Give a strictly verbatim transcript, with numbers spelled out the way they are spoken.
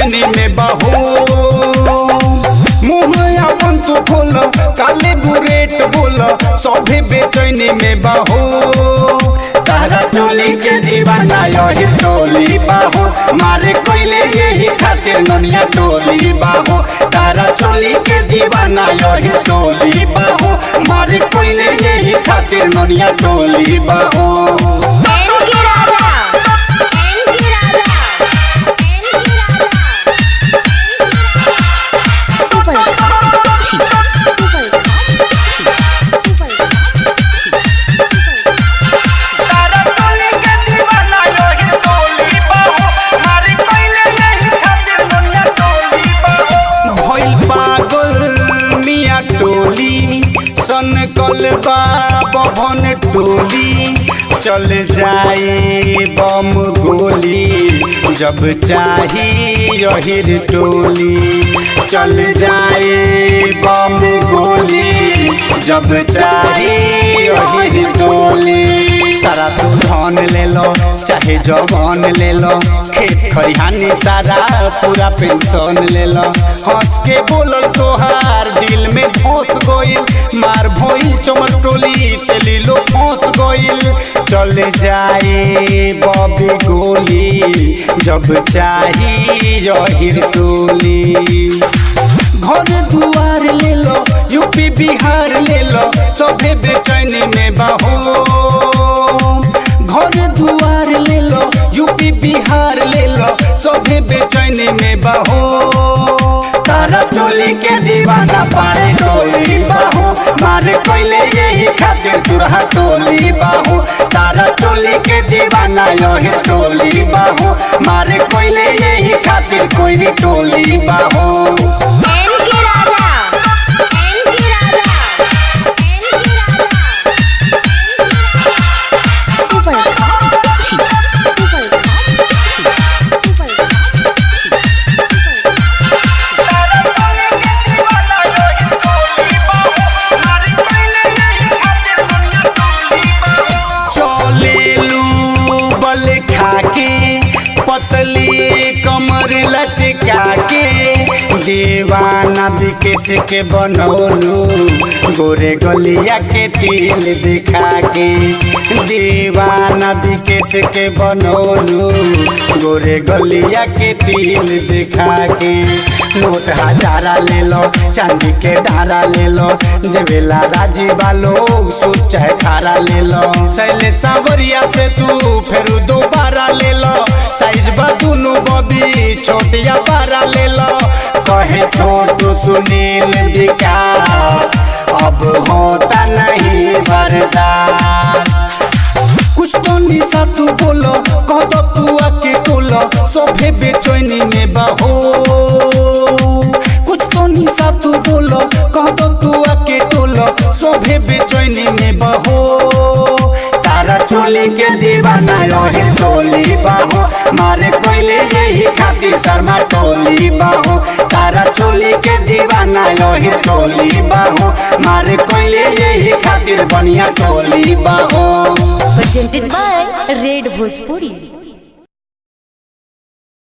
बेचैनी में बहो मुँह अपन तू खोल काले बुरेट बोल सभी बेचैनी में बहो तारा चोली के दीवाना यही टोली बाहो मारे कोयले यही खातिर ननिया टोली बाहो तारा चोली के दीवाना यही टोली बाहो मारे कोयले यही खातिर ननिया टोली बाहो कलबा बभन टोली चल जाए बम गोली जब चाही यहिर टोली चल जाए बम गोली जब चाही यहिर टोली सारा तू धन ले लो चाहे जवान ले लो खेत खरिहानी सारा पूरा पेंशन ले लो हंस के बोलल तोहार दिल में धोस गोइल मार भोइल चमर टोली तेली लो फंस गोइल चल जाए बॉबी गोली जब चाही यहिर टोली घर दुआर ले लो यूपी बिहार ले लो सभे बेचैनी में बहो घर दुआर ले लो यूपी बिहार ले लो सभे बेचैनी में बहो तारा चोली के दीवाना पारे टोली बाहो मारे कोयले यही खातिर तुरहा टोली बाहो तारा चोली के दीवाना यही टोली बाहो मारे कोयले यही खातिर कोई टोली बाहो पतली कमर लचका के दीवाना विकेश के बनौलू गोरे गलिया के तिल दिखा के दीवाना विकेश के बनौलू गोरे गलिया के तिल दिखा के नोट हजारा ले लो चांदी के डारा ले लो देवेला राजी वालो सूट चाहे खारा ले लो सैले सावरिया से तू फिर दोबारा ले लो साइज बदुनु बबी छोटिया बारा ले लो कहे छोटू सुनील विकास अब होता नहीं बर्दाश्त कुछ तो निशा तू बोलो कह दो तू आके टोलो सोफे बेचैनी में बहो कुछ तो निशा तू बोलो कह दो तू आके टोलो सोफे बेचैनी में बहो तारा चोली के दीवाना यही टोली बाहो मारे कोयले यही खातिर शर्मा टोली बाहो तारा चोली के दीवाना यही टोली बाहो मारे कोयले यही खातिर बढ़िया टोली बाहो presented by Red Bhojpuri।